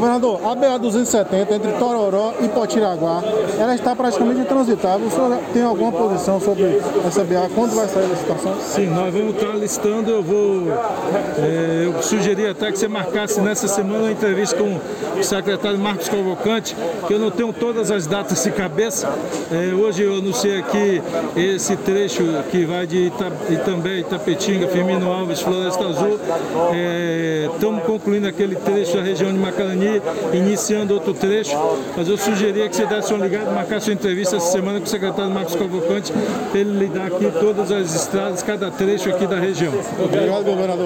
Governador, a BA-270 entre Tororó e Potiraguá, ela está praticamente intransitável. O senhor tem alguma posição sobre essa BA? Quando vai sair da situação? Sim, nós vamos estar listando. Eu sugeri até que você marcasse nessa semana uma entrevista com o secretário Marcos Cavalcante, que eu não tenho todas as datas de cabeça. Hoje eu anunciei aqui esse trecho que vai de Itambé, Itapetinga, Firmino Alves, Floresta Azul. Estamos concluindo aquele trecho da região de Macarani, iniciando outro trecho, mas eu sugeria que você desse uma ligada e marcasse uma entrevista essa semana com o secretário Marcos Cavalcante, para ele lidar aqui todas as estradas, cada trecho aqui da região. Obrigado, governador.